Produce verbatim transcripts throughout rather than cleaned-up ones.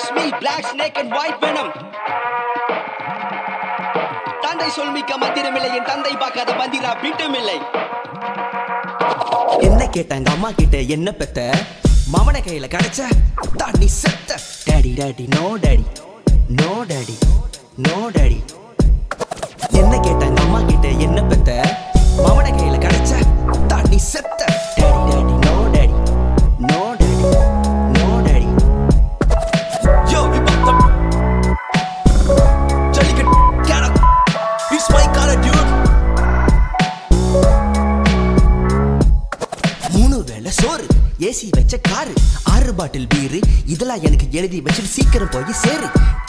It's me, Black Snake and White Venom. தந்தை சொல்மிக்க மந்திரமில்லை, என் தந்தை பார்க்காத மந்திரா பிட்டுமில்லை. என்ன கேட்டாங்க அம்மா கிட்ட என்ன பெத்த மாமன கையில கிடைச்ச தாடி செத்த daddy daddy no daddy no daddy no daddy. என்ன கேட்டாங்க அம்மா கிட்ட என்ன பெத்த மாமன கையில கிடைச்ச தாடி செத்த daddy daddy no daddy no daddy no daddy. Yo, we bought the Jellycat Cat. It's my color, dude. மூணு வேளை சோறு, ஏசி வச்ச காரு, ஆறு பாட்டில் பீரு, இதெல்லாம் எனக்கு எழுதி வச்சுட்டு சீக்கிரம் போய் சேரு.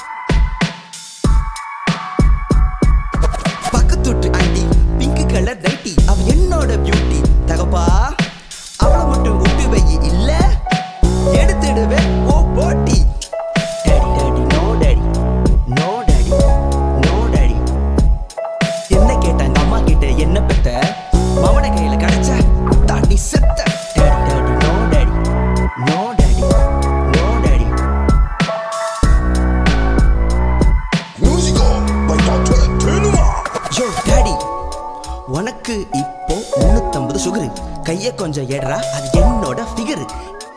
பக்கத்துட்டு ஆண்டி பிங்க் கலர் நைட்டி, அவ என்னோட பியூட்டி. தகப்பா அவளை மட்டும் விட்டு வை, இல்ல எடுத்துடுவேன் ஓ போட்டி. Daddy daddy no daddy no daddy no daddy. என்ன கேட்டாங்க அம்மா கிட்ட என்ன பெத்த மாமன கையில கிடைச்ச தாடி செத்த daddy daddy no daddy no daddy no daddy. Musical by Doctor Tenuma. Yo daddy, உனக்கு இப்போ முன்னூத்தம்பது சுகரு, கைய கொஞ்சம் ஏடுறா, அது என்னோட ஃபிகரு.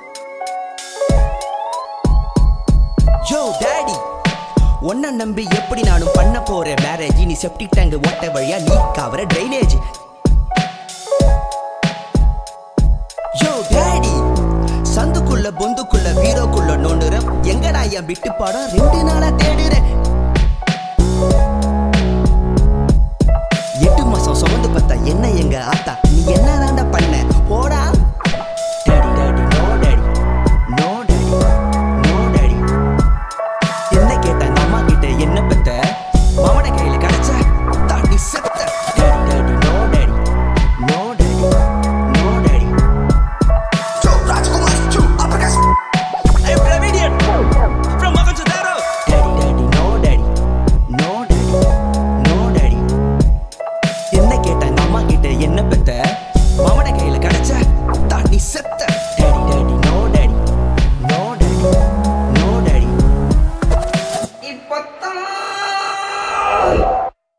யோ டாடி, உன்னை நம்பி எப்படி நானும் பண்ண போற மேரேஜ்? நீ செப்டிக் டேங்க் ஓட்ட வழியா லீக் ஆவற ட்ரைனேஜ். யோ டாடி, சந்துக்குள்ள பொந்துக்குள்ள வீரோக்குள்ள நோண்டுறேன், எங்கடா என் விட்டு பாடம் ரெண்டு நாளா தேடுறேன். எட்டு மாசம் சுமந்து பார்த்தா என்ன எங்க ஆத்தா